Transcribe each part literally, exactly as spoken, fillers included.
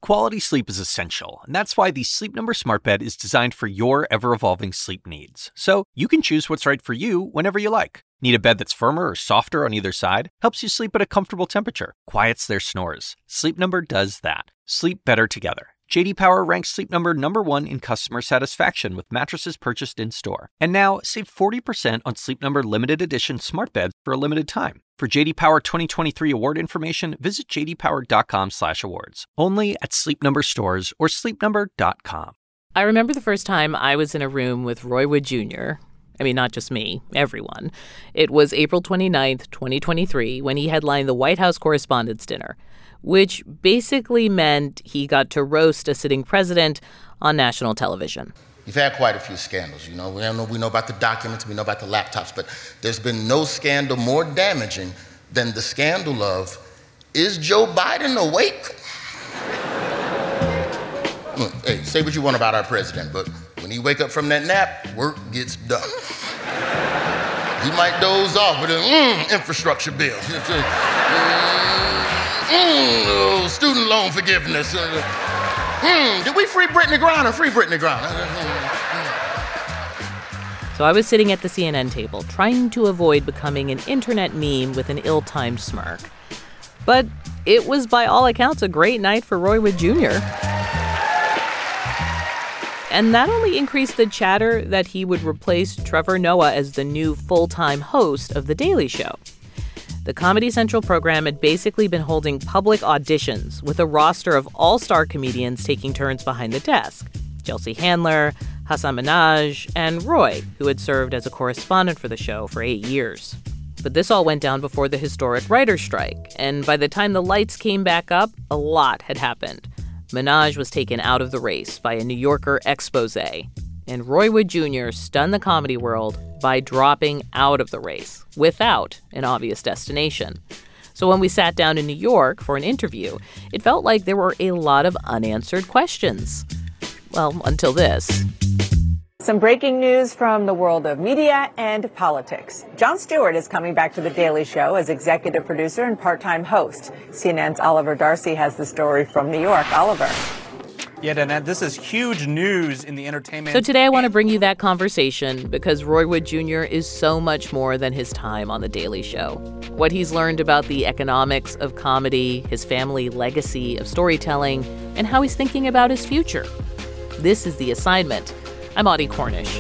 Quality sleep is essential, and that's why the Sleep Number Smart Bed is designed for your ever-evolving sleep needs. So you can choose what's right for you whenever you like. Need a bed that's firmer or softer on either side? Helps you sleep at a comfortable temperature. Quiets their snores. Sleep Number does that. Sleep better together. J D Power ranks Sleep Number number one in customer satisfaction with mattresses purchased in-store. And now, save forty percent on Sleep Number limited edition smart beds for a limited time. For J D Power twenty twenty-three award information, visit j d power dot com slash awards. Only at Sleep Number stores or sleep number dot com. I remember the first time I was in a room with Roy Wood Junior I mean, not just me, everyone. It was April twenty-ninth, twenty twenty-three, when he headlined the White House Correspondents' Dinner, which basically meant he got to roast a sitting president on national television. You've had quite a few scandals, you know. We know, we know about the documents, we know about the laptops, but there's been no scandal more damaging than the scandal of, is Joe Biden awake? Look, hey, say what you want about our president, but when he wake up from that nap, work gets done. He might doze off with an mm, infrastructure bill. Mm, oh, student loan forgiveness. Mm, did we free Brittany Griner? Free Brittany Griner. So I was sitting at the C N N table, trying to avoid becoming an internet meme with an ill-timed smirk. But it was, by all accounts, a great night for Roy Wood Junior And that only increased the chatter that he would replace Trevor Noah as the new full-time host of The Daily Show. The Comedy Central program had basically been holding public auditions with a roster of all-star comedians taking turns behind the desk. Chelsea Handler, Hasan Minhaj, and Roy, who had served as a correspondent for the show for eight years. But this all went down before the historic writer's strike, and by the time the lights came back up, a lot had happened. Minhaj was taken out of the race by a New Yorker expose, and Roy Wood Junior stunned the comedy world by dropping out of the race without an obvious destination. So when we sat down in New York for an interview, it felt like there were a lot of unanswered questions. Well, until this. Some breaking news from the world of media and politics. Jon Stewart is coming back to The Daily Show as executive producer and part-time host. C N N's Oliver Darcy has the story from New York. Oliver. Yeah, Danette, this is huge news in the entertainment. So today I want to bring you that conversation because Roy Wood Junior is so much more than his time on The Daily Show. What he's learned about the economics of comedy, his family legacy of storytelling, and how he's thinking about his future. This is The Assignment. I'm Audie Cornish.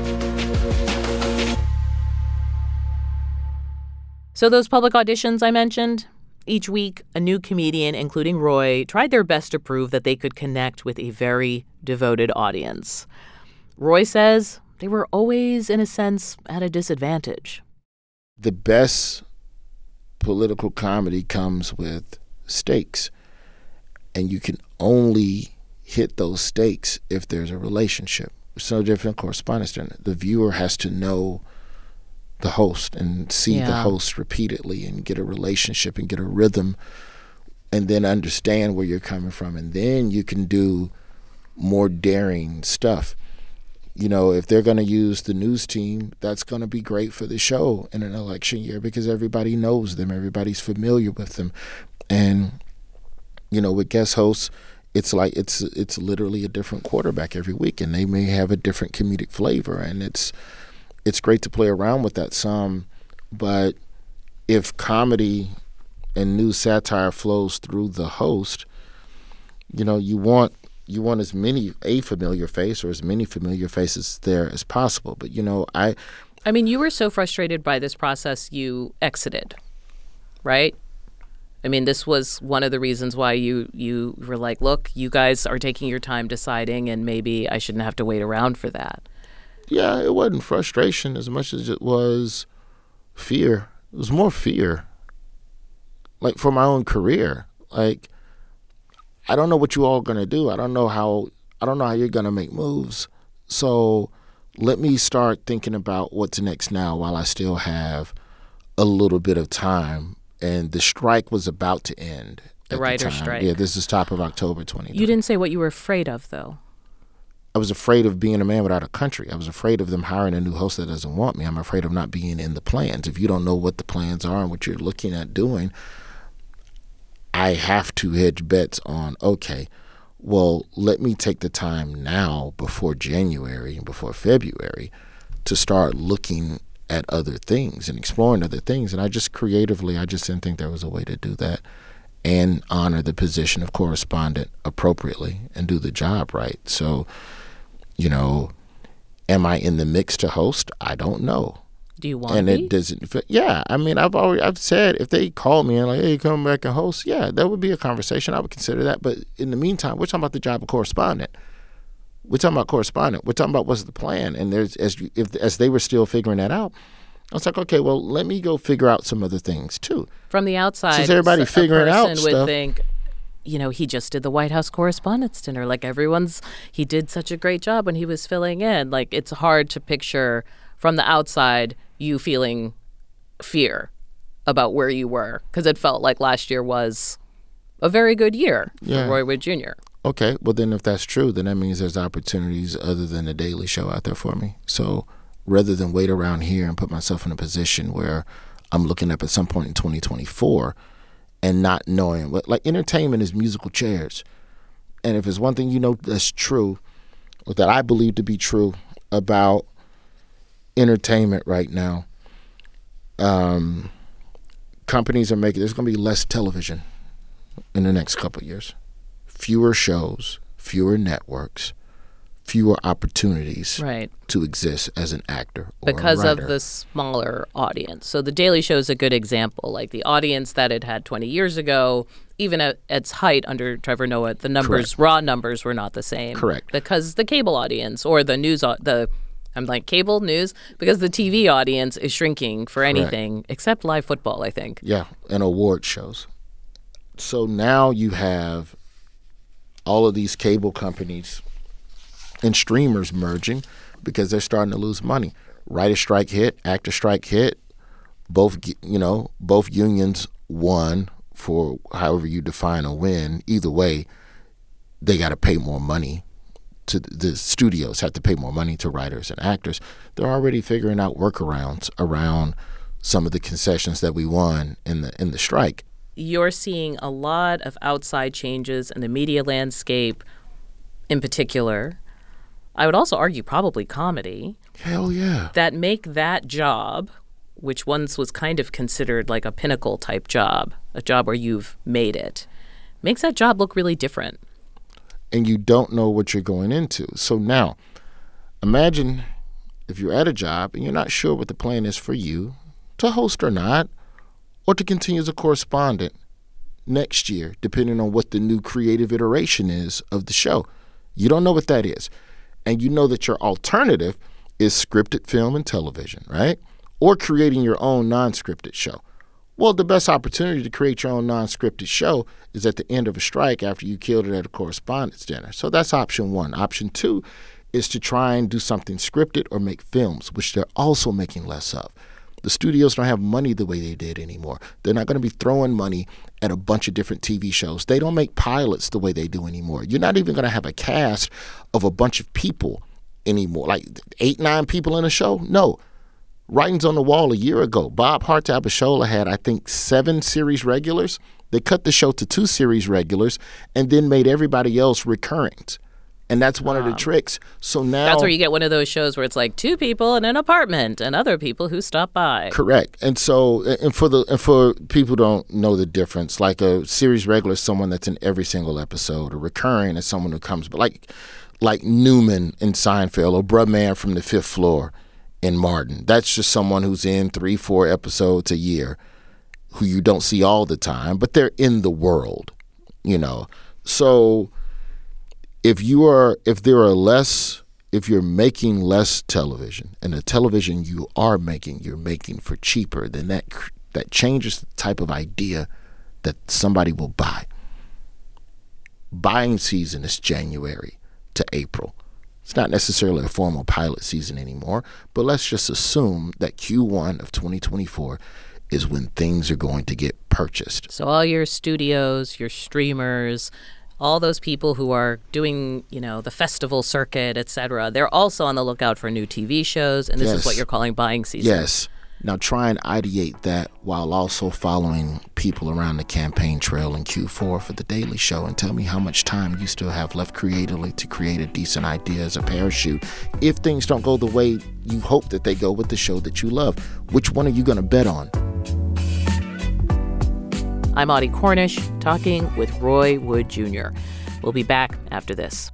So those public auditions I mentioned, each week a new comedian, including Roy, tried their best to prove that they could connect with a very devoted audience. Roy says they were always, in a sense, at a disadvantage. The best political comedy comes with stakes, and you can only hit those stakes if there's a relationship. It's no different correspondence than the viewer has to know the host and see yeah. the host repeatedly and get a relationship and get a rhythm and then understand where you're coming from. And then you can do more daring stuff. You know, if they're going to use the news team, that's going to be great for the show in an election year because everybody knows them. Everybody's familiar with them. And, you know, with guest hosts, it's like it's it's literally a different quarterback every week, and they may have a different comedic flavor, and it's it's great to play around with that some. But if comedy and news satire flows through the host, you know, you want you want as many a familiar face or as many familiar faces there as possible. But you know, I I mean, you were so frustrated by this process, you exited, right? I mean, this was one of the reasons why you, you were like, look, you guys are taking your time deciding, and maybe I shouldn't have to wait around for that. Yeah, it wasn't frustration as much as it was fear. It was more fear, like for my own career. Like, I don't know what you all are going to do. I don't know how I don't know how you're going to make moves. So let me start thinking about what's next now while I still have a little bit of time. And the strike was about to end. The writer's strike. Yeah, this is top of October twenty twenty. You didn't say what you were afraid of, though. I was afraid of being a man without a country. I was afraid of them hiring a new host that doesn't want me. I'm afraid of not being in the plans. If you don't know what the plans are and what you're looking at doing, I have to hedge bets on, okay, well, let me take the time now before January and before February to start looking at other things and exploring other things. And I just creatively, I just didn't think there was a way to do that and honor the position of correspondent appropriately and do the job right. So, you know, am I in the mix to host? I don't know. Do you want and to be? It doesn't fit. Yeah, I mean, I've already I've said if they call me and like, hey, come back and host, yeah, that would be a conversation. I would consider that. But in the meantime, we're talking about the job of correspondent. We're talking about correspondent. We're talking about what's the plan. And there's as you, if as they were still figuring that out, I was like, okay, well, let me go figure out some other things too. From the outside, since everybody a figuring person out would stuff, think, you know, he just did the White House Correspondents' Dinner. Like everyone's, he did such a great job when he was filling in. Like it's hard to picture from the outside you feeling fear about where you were, because it felt like last year was a very good year for yeah. Roy Wood Junior Okay, well then if that's true, then that means there's opportunities other than the Daily Show out there for me. So rather than wait around here and put myself in a position where I'm looking up at some point in twenty twenty-four and not knowing what, like entertainment is musical chairs. And if it's one thing you know that's true, or that I believe to be true about entertainment right now, um, companies are making, there's going to be less television in the next couple of years. Fewer shows, fewer networks, fewer opportunities right. to exist as an actor or because a writer. of the smaller audience. So the Daily Show is a good example. Like the audience that it had twenty years ago, even at its height under Trevor Noah, the numbers, Correct. raw numbers were not the same. Correct. Because the cable audience or the news, the I'm like cable news, because the T V audience is shrinking for anything Correct. except live football, I think. Yeah, and award shows. So now you have all of these cable companies and streamers merging because they're starting to lose money. Writer strike hit, actor strike hit. Both, you know, both unions won for however you define a win. Either way, they got to pay more money. To the studios have to pay more money to writers and actors. They're already figuring out workarounds around some of the concessions that we won in the in the strike. You're seeing a lot of outside changes in the media landscape in particular. I would also argue probably comedy. Hell yeah. That make that job, which once was kind of considered like a pinnacle type job, a job where you've made it, makes that job look really different. And you don't know what you're going into. So now, imagine if you're at a job and you're not sure what the plan is for you, to host or not, or to continue as a correspondent next year, depending on what the new creative iteration is of the show. You don't know what that is. And you know that your alternative is scripted film and television, right? Or creating your own non-scripted show. Well, the best opportunity to create your own non-scripted show is at the end of a strike after you killed it at a correspondence dinner. So that's option one. Option two is to try and do something scripted or make films, which they're also making less of. The studios don't have money the way they did anymore. They're not going to be throwing money at a bunch of different T V shows. They don't make pilots the way they do anymore. You're not even going to have a cast of a bunch of people anymore, like eight, nine people in a show. No. Writings on the wall a year ago. Bob Hartabashola had, I think, seven series regulars. They cut the show to two series regulars and then made everybody else recurrent. And that's one um, of the tricks. So now that's where you get one of those shows where it's like two people in an apartment and other people who stop by. Correct. And so, and for the and for people who don't know the difference, like a series regular is someone that's in every single episode. A recurring is someone who comes, but like like Newman in Seinfeld or Bruh Man from the Fifth Floor in Martin. That's just someone who's in three, four episodes a year, who you don't see all the time, but they're in the world, you know. So if you are, if there are less, if you're making less television, and the television you are making, you're making for cheaper, then that that changes the type of idea that somebody will buy. Buying season is January to April. It's not necessarily a formal pilot season anymore, but let's just assume that Q one of twenty twenty-four is when things are going to get purchased. So all your studios, your streamers, all those people who are doing, you know, the festival circuit, et cetera, they're also on the lookout for new T V shows, and this yes. is what you're calling buying season. Yes. Now try and ideate that while also following people around the campaign trail in Q four for The Daily Show, and tell me how much time you still have left creatively to create a decent idea as a parachute if things don't go the way you hope that they go with the show that you love. Which one are you going to bet on? I'm Audie Cornish, talking with Roy Wood Junior We'll be back after this.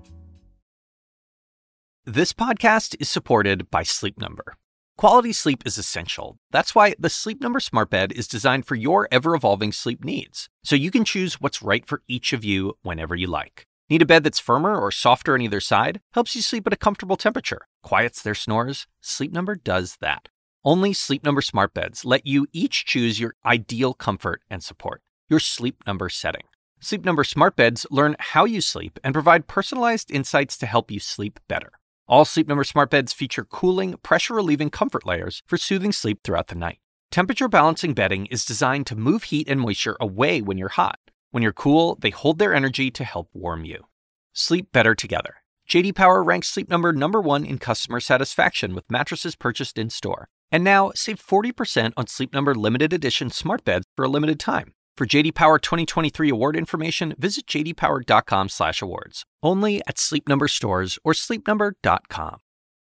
This podcast is supported by Sleep Number. Quality sleep is essential. That's why the Sleep Number Smart Bed is designed for your ever-evolving sleep needs, so you can choose what's right for each of you whenever you like. Need a bed that's firmer or softer on either side? Helps you sleep at a comfortable temperature. Quiets their snores? Sleep Number does that. Only Sleep Number Smart Beds let you each choose your ideal comfort and support, your Sleep Number setting. Sleep Number Smart Beds learn how you sleep and provide personalized insights to help you sleep better. All Sleep Number Smart Beds feature cooling, pressure-relieving comfort layers for soothing sleep throughout the night. Temperature-balancing bedding is designed to move heat and moisture away when you're hot. When you're cool, they hold their energy to help warm you. Sleep better together. J D Power ranks Sleep Number number one in customer satisfaction with mattresses purchased in-store. And now, save forty percent on Sleep Number limited edition smart beds for a limited time. For J D Power twenty twenty-three award information, visit j d power dot com slash awards. Only at Sleep Number stores or sleep number dot com.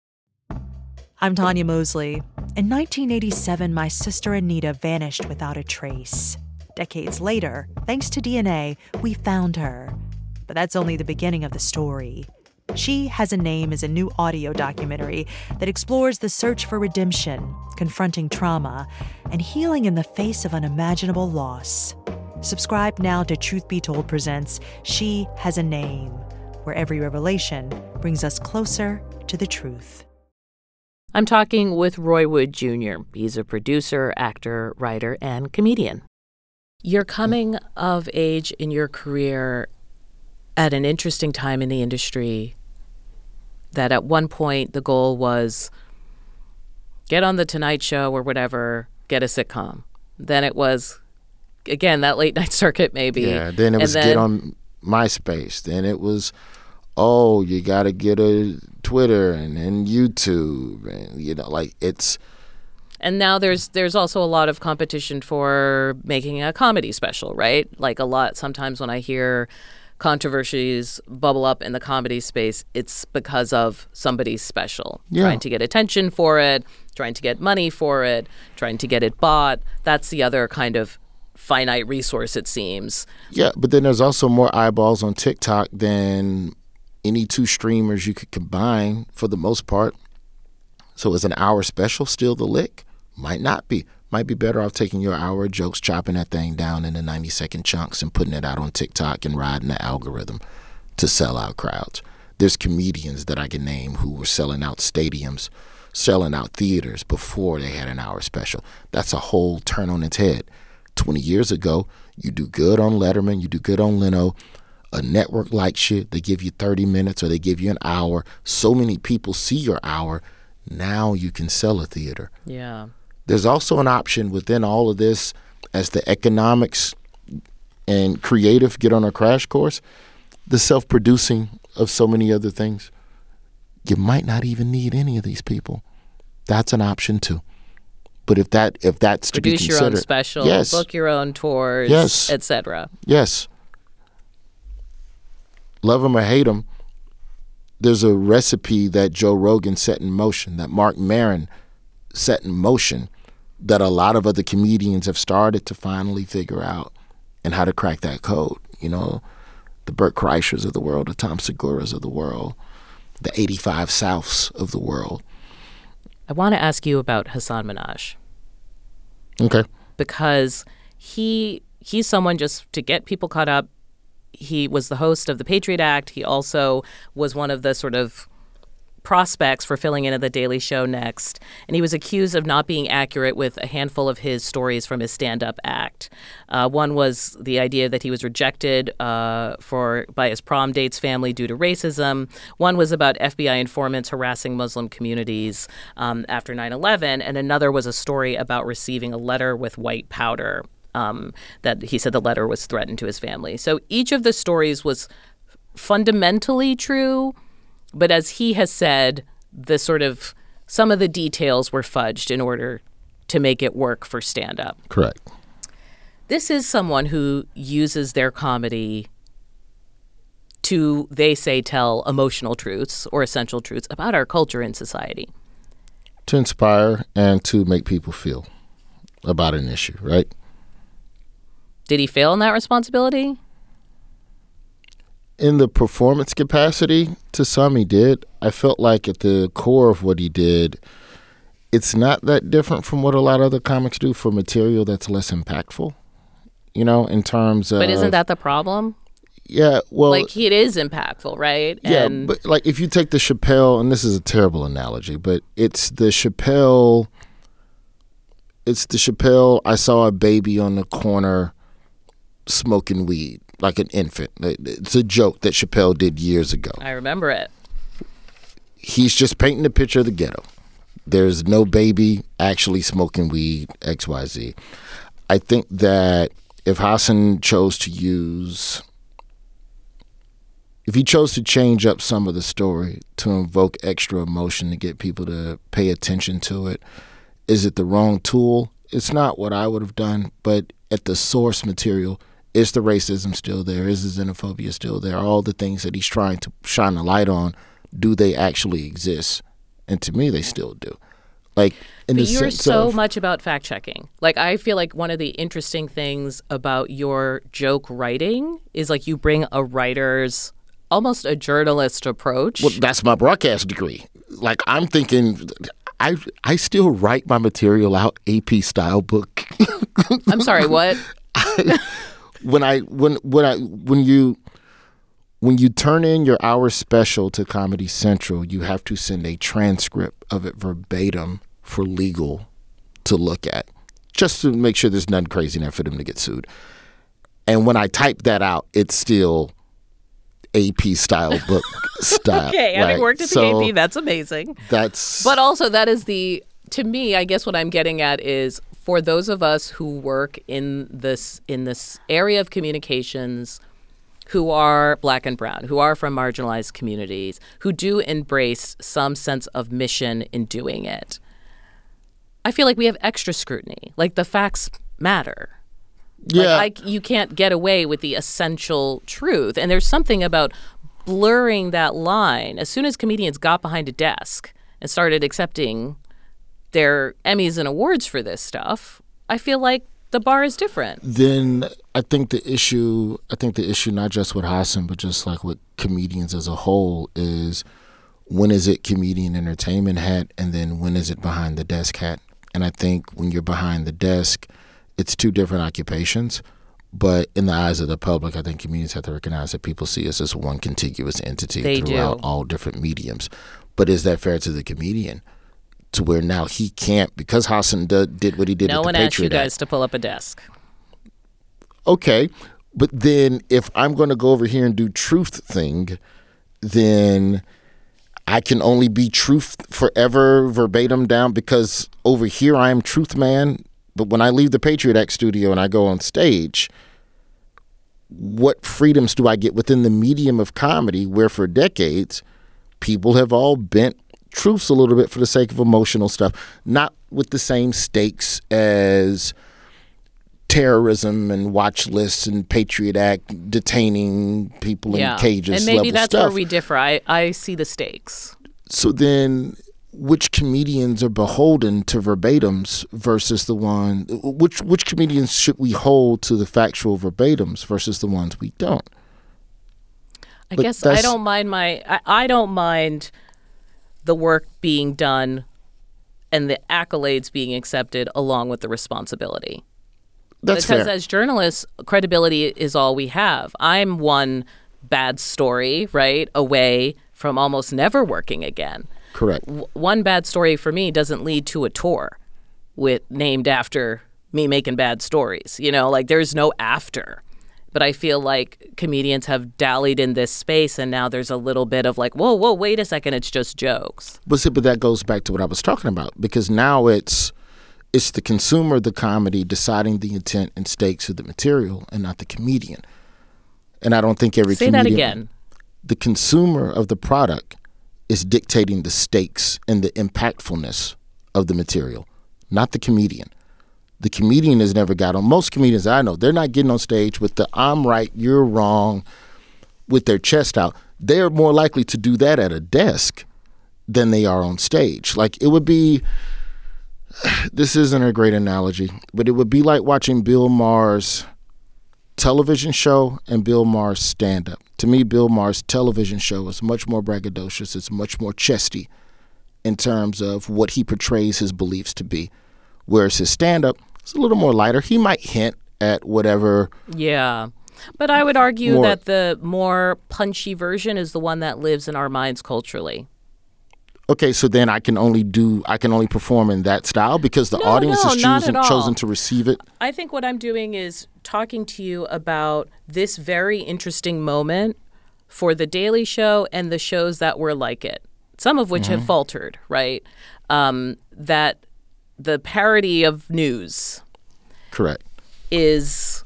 I'm Tanya Mosley. In nineteen eighty-seven, my sister Anita vanished without a trace. Decades later, thanks to D N A, we found her. But that's only the beginning of the story. She Has a Name is a new audio documentary that explores the search for redemption, confronting trauma, and healing in the face of unimaginable loss. Subscribe now to Truth Be Told presents She Has a Name, where every revelation brings us closer to the truth. I'm talking with Roy Wood Junior He's a producer, actor, writer, and comedian. You're coming of age in your career at an interesting time in the industry, that at one point the goal was get on the Tonight Show or whatever, get a sitcom. Then it was, again, that late night circuit maybe. Yeah, then it was then, get on MySpace. Then it was, oh, you got to get a Twitter and then YouTube. And, you know, like it's... And now there's there's also a lot of competition for making a comedy special, right? Like a lot, sometimes when I hear controversies bubble up in the comedy space, it's because of somebody's special. Yeah. Trying to get attention for it, trying to get money for it, trying to get it bought. That's the other kind of finite resource, it seems. Yeah, but then there's also more eyeballs on TikTok than any two streamers you could combine for the most part. So is an hour special still the lick? Might not be. Might be better off taking your hour of jokes, chopping that thing down into ninety second chunks and putting it out on TikTok and riding the algorithm to sell out crowds. There's comedians that I can name who were selling out stadiums, selling out theaters before they had an hour special. That's a whole turn on its head. twenty years ago, you do good on Letterman, you do good on Leno, a network likes you, they give you thirty minutes or they give you an hour. So many people see your hour, now you can sell a theater. Yeah. There's also an option within all of this, as the economics and creative get on a crash course, the self-producing of so many other things. You might not even need any of these people. That's an option too. But if that if that's to Produce be considered, your own special, yes, book your own tours, yes, et cetera. Yes. Love them or hate them, there's a recipe that Joe Rogan set in motion, that Mark Maron set in motion, that a lot of other comedians have started to finally figure out, and how to crack that code. You know, the Burt Kreischers of the world, the Tom Seguras of the world, the eighty-five Souths of the world. I want to ask you about Hasan Minhaj. Okay. Because he he's someone, just to get people caught up, he was the host of the Patriot Act. He also was one of the sort of prospects for filling in at The Daily Show next. And he was accused of not being accurate with a handful of his stories from his stand-up act. Uh, one was the idea that he was rejected uh, for by his prom date's family due to racism. One was about F B I informants harassing Muslim communities um, after nine eleven. And another was a story about receiving a letter with white powder. Um, that he said the letter was threatened to his family. So each of the stories was fundamentally true, but as he has said, the sort of some of the details were fudged in order to make it work for stand-up. Correct. This is someone who uses their comedy to, they say, tell emotional truths or essential truths about our culture and society. To inspire and to make people feel about an issue, right? Did he fail in that responsibility? In the performance capacity, to some he did. I felt like at the core of what he did, it's not that different from what a lot of other comics do for material that's less impactful, you know, in terms of... But isn't that the problem? Yeah, well... Like, it is impactful, right? Yeah, and but like if you take the Chappelle, and this is a terrible analogy, but it's the Chappelle... It's the Chappelle, I saw a baby on the corner smoking weed, like an infant. It's a joke that Chappelle did years ago. I remember it. He's just painting a picture of the ghetto. There's no baby actually smoking weed, X Y Z. I think that if Hasan chose to use... If he chose to change up some of the story to invoke extra emotion to get people to pay attention to it, is it the wrong tool? It's not what I would have done, but at the source material, is the racism still there? Is the xenophobia still there? All the things that he's trying to shine a light on, do they actually exist? And to me, they still do. Like, in but the you're sense so of, much about fact checking. Like, I feel like one of the interesting things about your joke writing is like you bring a writer's, almost a journalist approach. Well, that's my broadcast degree. Like, I'm thinking, I I still write my material out A P style book. I'm sorry, what? I, when I when when I when you when you turn in your hour special to Comedy Central, you have to send a transcript of it verbatim for legal to look at, just to make sure there's nothing crazy in there for them to get sued. And when I type that out, it's still A P style book style. Okay, right? having worked at the so A P, that's amazing. That's But also that is the, to me, I guess what I'm getting at is for those of us who work in this in this area of communications, who are Black and brown, who are from marginalized communities, who do embrace some sense of mission in doing it, I feel like we have extra scrutiny. Like, the facts matter. yeah. Like, I, you can't get away with the essential truth. And there's something about blurring that line. As soon as comedians got behind a desk and started accepting their Emmys and awards for this stuff, I feel like the bar is different. Then I think the issue, I think the issue not just with Hasan, but just like with comedians as a whole is, when is it comedian entertainment hat, and then when is it behind the desk hat? And I think when you're behind the desk, it's two different occupations. But in the eyes of the public, I think comedians have to recognize that people see us as one contiguous entity They throughout do. all different mediums. But is that fair to the comedian? To where now he can't, because Hasan d- did what he did No at the one asked you Patriot Act. guys to pull up a desk. Okay, but then if I'm going to go over here and do truth thing, then I can only be truth forever verbatim down, because over here I am truth man. But when I leave the Patriot Act studio and I go on stage, what freedoms do I get within the medium of comedy, where for decades people have all bent truths a little bit for the sake of emotional stuff, not with the same stakes as terrorism and watch lists and Patriot Act detaining people Yeah. in cages. And maybe level that's stuff. where we differ. I, I see the stakes. So then, which comedians are beholden to verbatims versus the one? Which which comedians should we hold to the factual verbatims versus the ones we don't? I But guess I that's- don't mind my I, I don't mind the work being done and the accolades being accepted along with the responsibility. That's because fair. as journalists, credibility is all we have. I'm one bad story, right, away from almost never working again. Correct. W- one bad story for me doesn't lead to a tour with named after me making bad stories. You know, like, there's no after. But I feel like comedians have dallied in this space, and now there's a little bit of like, whoa, whoa, wait a second, it's just jokes. But see, but that goes back to what I was talking about, because now it's it's the consumer of the comedy deciding the intent and stakes of the material, and not the comedian. And I don't think every Say comedian, that again. The consumer of the product is dictating the stakes and the impactfulness of the material, not the comedian. The comedian has never got on. Most comedians I know, they're not getting on stage with the I'm right, you're wrong, with their chest out. They're more likely to do that at a desk than they are on stage. Like, it would be, this isn't a great analogy, but it would be like watching Bill Maher's television show and Bill Maher's stand-up. To me, Bill Maher's television show is much more braggadocious. It's much more chesty in terms of what he portrays his beliefs to be. Whereas his stand-up is a little more lighter. He might hint at whatever. Yeah. But I would argue more, that the more punchy version is the one that lives in our minds culturally. Okay, so then I can only do, I can only perform in that style because the no, audience no, has chosen, not at all. chosen to receive it? I think what I'm doing is talking to you about this very interesting moment for The Daily Show and the shows that were like it, some of which mm-hmm. have faltered, right? Um, that the parody of news. Correct. Is,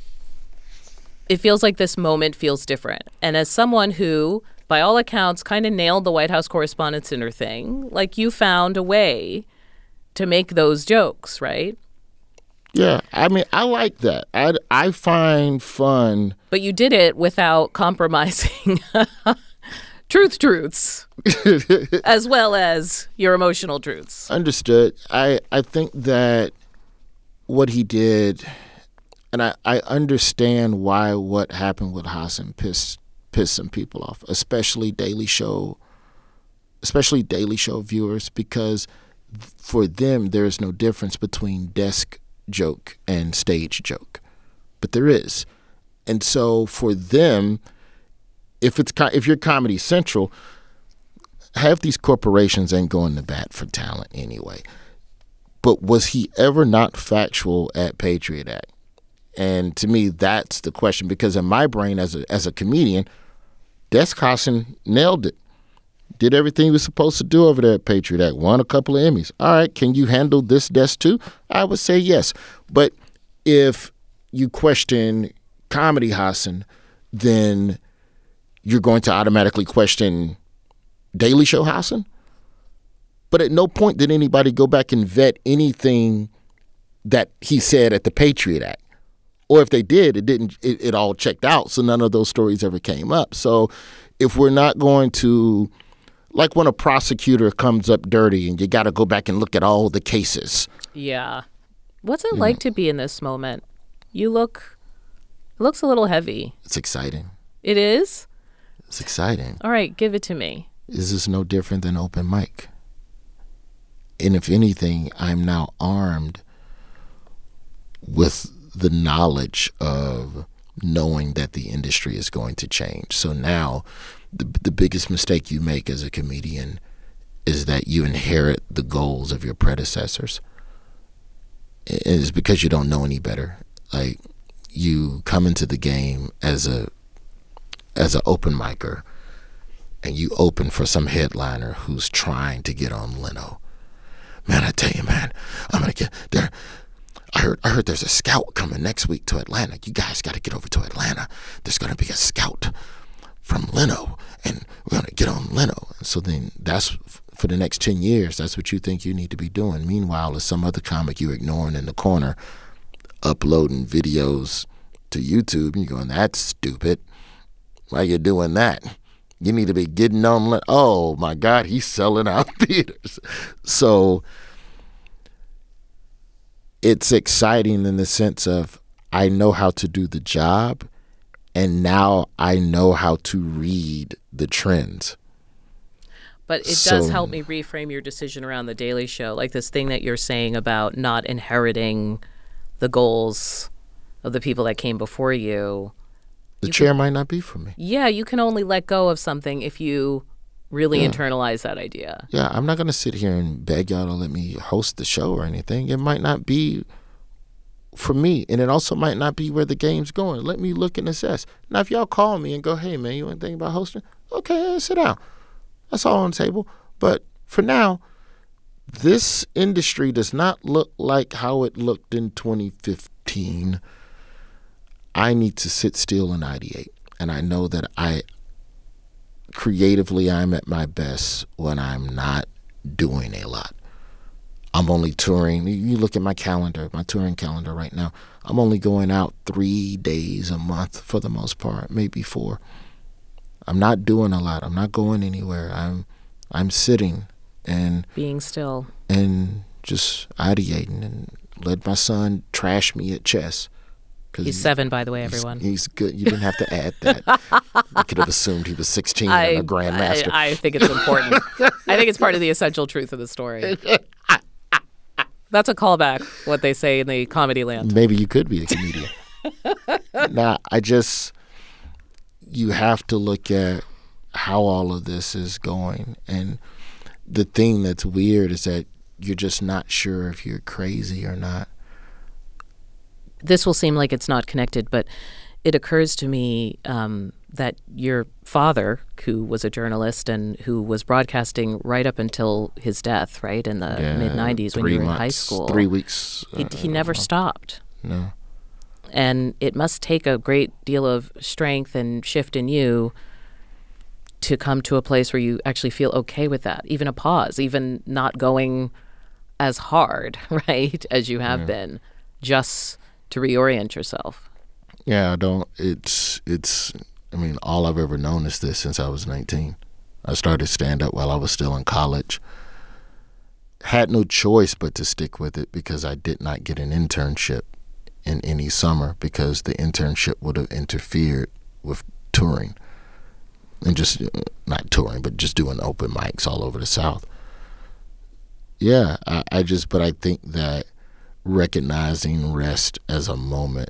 it feels like this moment feels different. And as someone who, by all accounts, kind of nailed the White House Correspondents' Dinner thing, like, you found a way to make those jokes, right? Yeah, I mean, I like that. I, I find fun. But you did it without compromising truth truths, as well as your emotional truths. Understood. I, I think that what he did, and I, I understand why what happened with Hasan pissed pissed some people off, especially Daily Show, especially Daily Show viewers, because for them there is no difference between desk joke and stage joke, but there is. And so for them, if it's if you're Comedy Central, half these corporations ain't going to bat for talent anyway. But was he ever not factual at Patriot Act? And to me, that's the question, because in my brain as a as a comedian, Des Hasan nailed it. Did everything he was supposed to do over there at Patriot Act. Won a couple of Emmys. All right, can you handle this desk too? I would say yes. But if you question Comedy Hasan, then you're going to automatically question Daily Show Hasan? But at no point did anybody go back and vet anything that he said at the Patriot Act. Or if they did, it didn't. It, it all checked out, so none of those stories ever came up. So if we're not going to, like when a prosecutor comes up dirty and you got to go back and look at all the cases. Yeah. What's it like know? to be in this moment? You look, it looks a little heavy. It's exciting. It is? It's exciting. All right, give it to me. Is this no different than open mic? And if anything, I'm now armed with the knowledge of knowing that the industry is going to change. So now the the biggest mistake you make as a comedian is that you inherit the goals of your predecessors. It's because you don't know any better. Like, you come into the game as a as an open micer and you open for some headliner who's trying to get on Leno. Man, I tell you, man, I'm gonna get there. I heard I heard there's a scout coming next week to Atlanta. You guys got to get over to Atlanta. There's going to be a scout from Leno, and we're going to get on Leno. So then that's, for the next ten years, that's what you think you need to be doing. Meanwhile, there's some other comic you're ignoring in the corner, uploading videos to YouTube, and you're going, that's stupid. Why are you doing that? You need to be getting on Leno. Oh, my God, he's selling out theaters. So it's exciting in the sense of I know how to do the job, and now I know how to read the trends. But it so, does help me reframe your decision around The Daily Show, like this thing that you're saying about not inheriting the goals of the people that came before you. The you chair can, might not be for me. Yeah, you can only let go of something if you really yeah. internalize that idea. Yeah, I'm not going to sit here and beg y'all to let me host the show or anything. It might not be for me, and it also might not be where the game's going. Let me look and assess. Now, if y'all call me and go, hey, man, you want to think about hosting? Okay, sit down. That's all on the table. But for now, this industry does not look like how it looked in twenty fifteen. I need to sit still and ideate. And I know that I creatively I'm at my best when I'm not doing a lot. I'm only touring. You look at my calendar, my touring calendar right now. I'm only going out three days a month for the most part, maybe four. I'm not doing a lot. I'm not going anywhere. I'm I'm sitting and being still and just ideating and let my son trash me at chess. He's, he's seven, by the way, he's, everyone. He's good. You didn't have to add that. I could have assumed he was sixteen I, and a grandmaster. I, I think it's important. I think it's part of the essential truth of the story. That's a callback, what they say in the comedy land. Maybe you could be a comedian. Nah, I just, you have to look at how all of this is going. And the thing that's weird is that you're just not sure if you're crazy or not. This will seem like it's not connected, but it occurs to me um, that your father, who was a journalist and who was broadcasting right up until his death, right, in the yeah, mid nineties when you were months, in high school. Three weeks. He, uh, he never stopped. No. And it must take a great deal of strength and shift in you to come to a place where you actually feel okay with that, even a pause, even not going as hard, right, as you have yeah. been, just to reorient yourself. Yeah, I don't, it's, it's, I mean, all I've ever known is this since I was nineteen. I started stand-up while I was still in college. Had no choice but to stick with it because I did not get an internship in any summer because the internship would have interfered with touring. And just, not touring, but just doing open mics all over the South. Yeah, I, I just, but I think that recognizing rest as a moment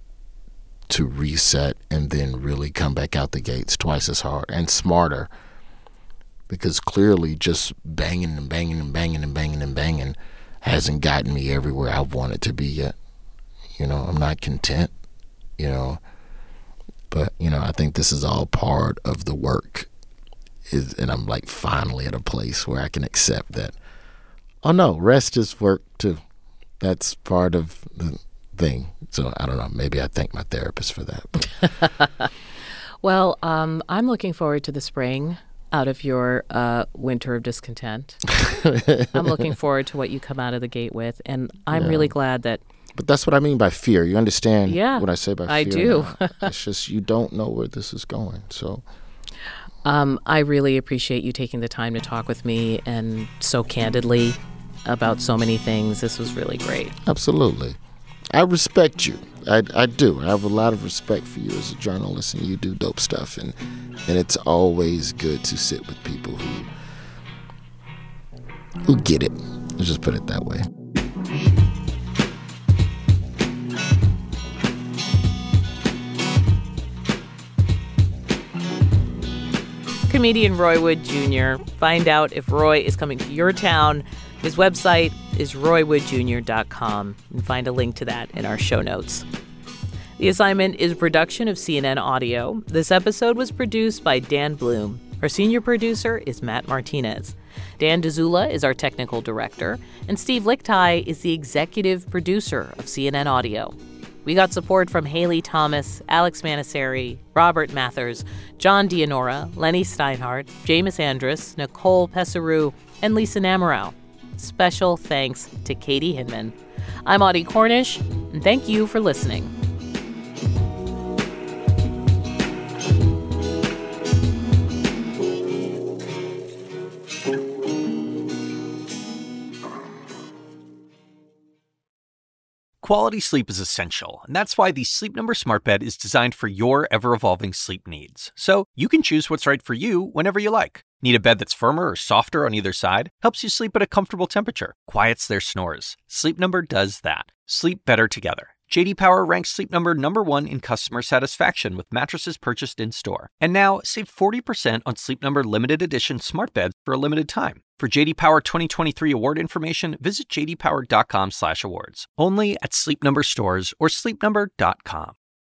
to reset and then really come back out the gates twice as hard and smarter, because clearly just banging and banging and banging and banging and banging hasn't gotten me everywhere I wanted to be yet. You know, I'm not content, you know, but, you know, I think this is all part of the work is, and I'm like finally at a place where I can accept that, oh no, rest is work too. That's part of the thing. So I don't know. Maybe I thank my therapist for that. Well, um, I'm looking forward to the spring out of your uh, winter of discontent. I'm looking forward to what you come out of the gate with. And I'm yeah. really glad that. But that's what I mean by fear. You understand yeah, what I say by fear? I do. It's just you don't know where this is going. So um, I really appreciate you taking the time to talk with me and so candidly about so many things. This was really great. Absolutely. I respect you. I, I do. I have a lot of respect for you as a journalist, and you do dope stuff. And and it's always good to sit with people who who get it. Let's just put it that way. Comedian Roy Wood Junior Find out if Roy is coming to your town. His website is roy wood junior dot com, and find a link to that in our show notes. The Assignment is a production of C N N Audio. This episode was produced by Dan Bloom. Our senior producer is Matt Martinez. Dan DeZula is our technical director, and Steve Lichtai is the executive producer of C N N Audio. We got support from Haley Thomas, Alex Manasseri, Robert Mathers, John Dianora, Lenny Steinhardt, Jameis Andrus, Nicole Pesaru, and Lisa Namerow. Special thanks to Katie Hinman. I'm Audie Cornish, and thank you for listening. Quality sleep is essential, and that's why the Sleep Number Smart Bed is designed for your ever-evolving sleep needs. So you can choose what's right for you whenever you like. Need a bed that's firmer or softer on either side? Helps you sleep at a comfortable temperature. Quiets their snores. Sleep Number does that. Sleep better together. J D Power ranks Sleep Number number one in customer satisfaction with mattresses purchased in-store. And now, save forty percent on Sleep Number limited edition smart beds for a limited time. For J D Power twenty twenty-three award information, visit j d power dot com slash awards. Only at Sleep Number stores or sleep number dot com.